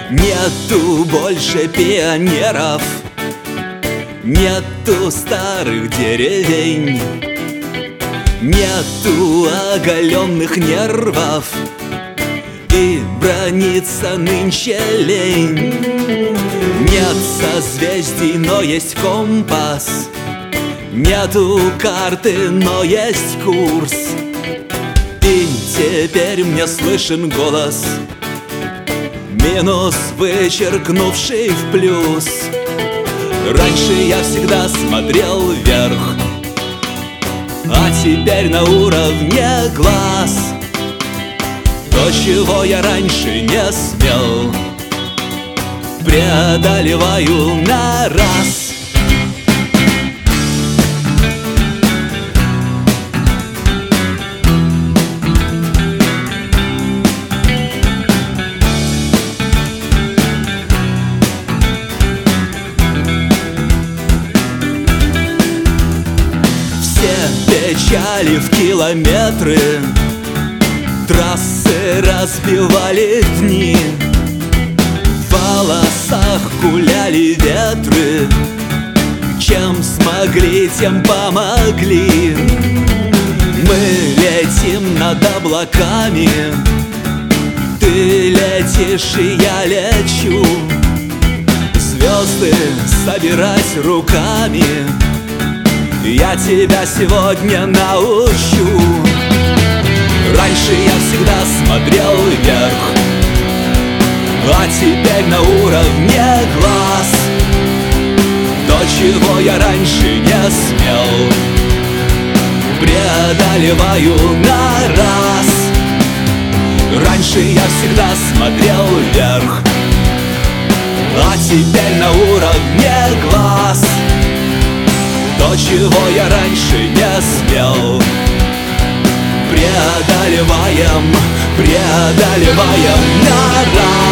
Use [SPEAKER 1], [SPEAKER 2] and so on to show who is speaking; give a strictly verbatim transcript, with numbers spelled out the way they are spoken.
[SPEAKER 1] Нету больше пионеров, нету старых деревень, нету оголенных нервов, и бранится нынче лень. Нет созвездий, но есть компас, нету карты, но есть курс. И теперь мне слышен голос, минус вычеркнувший в плюс. Раньше я всегда смотрел вверх, а теперь на уровне глаз. То, чего я раньше не смел, преодолеваю на раз. Печали в километры, трассы разбивали дни, в волосах гуляли ветры, чем смогли, тем помогли. Мы летим над облаками, ты летишь и я лечу, звезды собирать руками я тебя сегодня научу. Раньше я всегда смотрел вверх, а теперь на уровне глаз. То, чего я раньше не смел, преодолеваю на раз. Раньше я всегда смотрел вверх, а теперь на уровне глаз. То, чего я раньше не смел, преодолеваем, преодолеваем на раз.